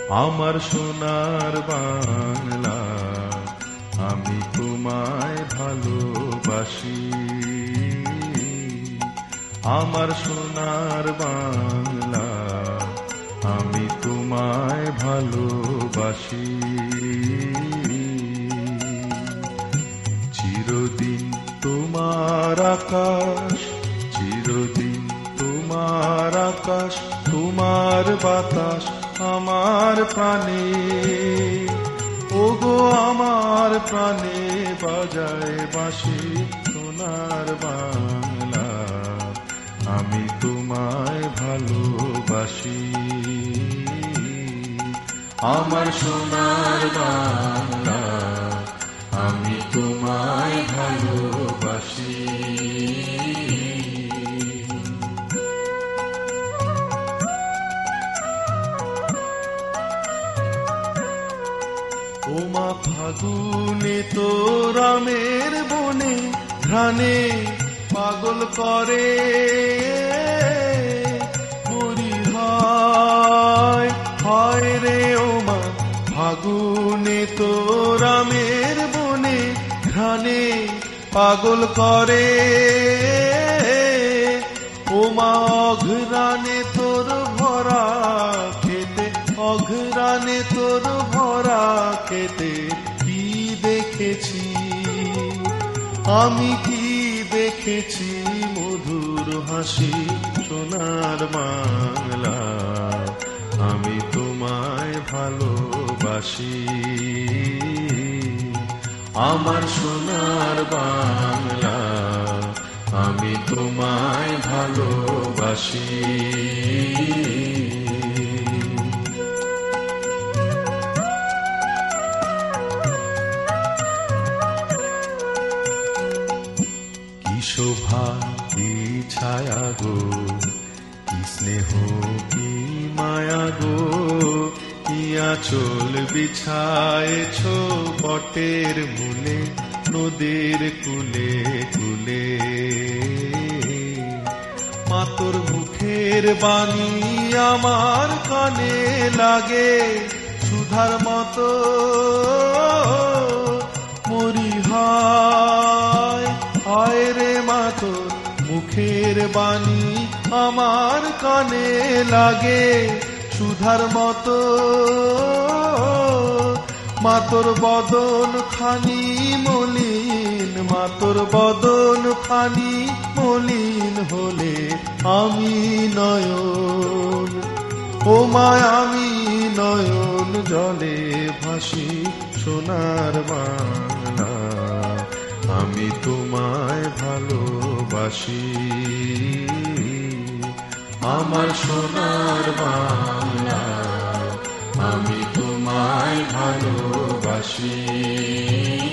আমার সোনার বাংলা, আমি তোমায় ভালোবাসি। আমার সোনার বাংলা, আমি তোমায় ভালোবাসি। চিরদিন তোমার আকাশ, চিরদিন তোমার আকাশ, তোমার বাতাস আমার প্রাণে, ওগো আমার প্রাণে বাজায় বাঁশি সোনার বাংলা, আমি তোমায় ভালোবাসি। আমার সোনার বাংলা, আমি তোমায় ভালোবাসি। ওমা ফাগুনে তোর আমের বনে ঘ্রাণে পাগল করে, মরি হায় হায় রে ওমা ফাগুনে তোর আমের বনে ঘ্রাণে পাগল করে, ওমা অঘ্রাণে তোর ভরা খেতে, অঘ্রাণে তোর ভরা খেতে কি দেখেছি আমি, কি দেখেছি মধুর হাসি সোনার বাংলা, আমি তোমায় ভালোবাসি। আমার সোনার বাংলা, আমি তোমায় ভালোবাসি। কি শোভা কি ছায়া গো, কি স্নেহ কি মায়া গো, কি আঁচল বিছায়েছ বটের মূলে, নদীর কুলে কুলে। মা তোর মুখের বাণী আমার কানে লাগে সুধার মতো, মরি হায় হায় রে মা তোর মুখের বাণী আমার কানে লাগে সুধার মতো। মা তোর বদন খানি মলিন, মা তোর বদন খানি মলিন হলে আমি নয়ন, ও মা আমি নয়ন জলে ভাসি সোনার বাংলা, আমি তোমায় ভালোবাসি। আমার সোনার বাংলা, আমি তোমায় ভালোবাসি।